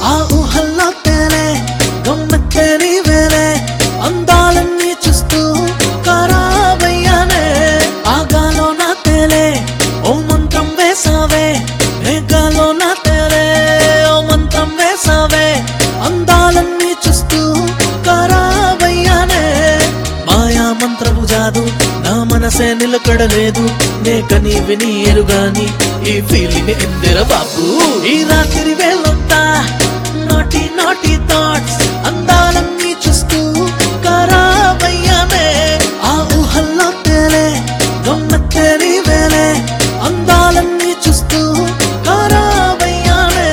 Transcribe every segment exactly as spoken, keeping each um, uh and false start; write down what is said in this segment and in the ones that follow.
ఆ ఊహల్లో తేలే గమ్మత్తే నీవేలే అందాలన్నీ చూస్తూ ఖరాబయ్యానే ఆగాలో నా తేలే ఓ మంత్రం వేసావే మేఘాలో నా తేలే ఓ మంత్రం వేసావే అందాలన్నీ చూస్తూ ఖరాబయ్యానే మాయా మంత్రపు జాదు నా మనసే నిలకడలేదు నే కని విని ఎరుగాని ఈ ఫీలింగ్ ఎందిర బాబు ఈ రాత్రి వేళంతా నాటి నాటి థాట్స్ అందాలన్నీ చూస్తూ ఖరాబయ్యానే ఆ ఊహల్లో తేలే గమ్మత్తే నీవేలే అందాలన్నీ చూస్తూ ఖరాబయ్యానే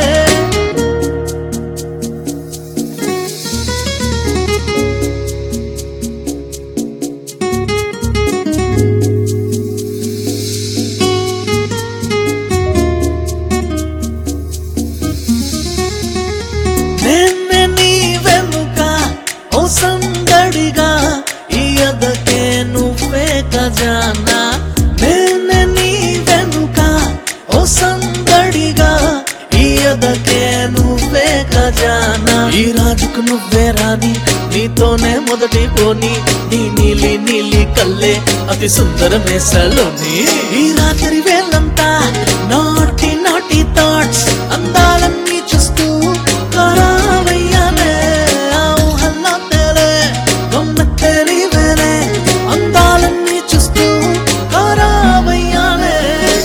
నేనే నీ వెనుక ఓ సందడిగా ఈ అదకే నువ్వే ఖజానా నేనే నీ వెనుక ఓ సందడిగా ఈ అదకే నువ్వే ఖజానా ఈ రాజుకు నువ్వే రాని నీతోనే మొదటి పోని నీ నీలి నీలి కల్లే అతి సుందరమే సలోని ఈ రాత్రి వేళంతా నాటి నాటి థాట్స్ అందాలన్నీ చూస్తూ ఖరాబయ్యానే ఆ ఊహల్లో తేలే గమ్మత్తే నీవేలే అందాలన్నీ చూస్తూ ఖరాబయ్యానే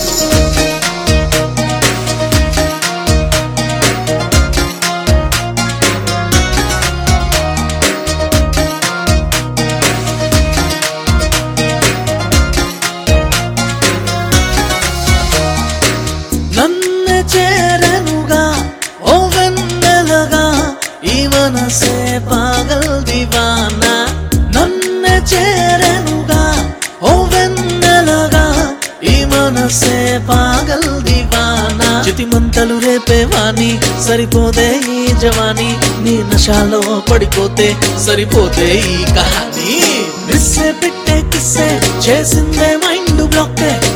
నన్ను చేరనుగా ఓ వెన్నెలగా ఈ మనసే పాగల్ దివానా నన్ను చేరనుగా ఓ వెన్నెలగా ఈ మనసే పాగల్ దివానా చితిమంతలు రేపేవాని సరిపోదే ఈ జవాని నీ నశాలో పడిపోతే సరిపోతే ఈ కహాని మిస్సే పెట్టే కిస్సే చేసిందే మైండ్ బ్లాక్